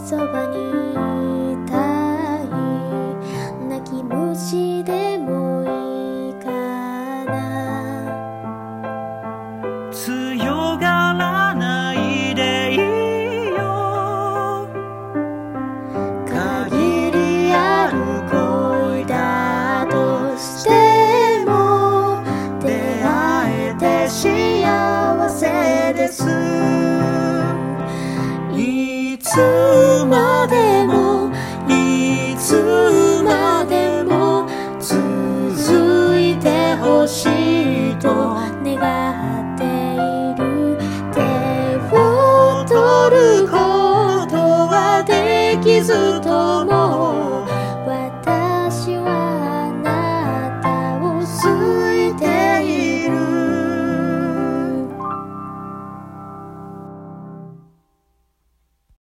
そばにいたい。泣き虫でもいいかな。 強がらないでいいよ。 限りある恋だとしても出会えて幸せです。いつまでもいつまでも続いてほしいと願っている。手を取ることはできずとも私はあなたを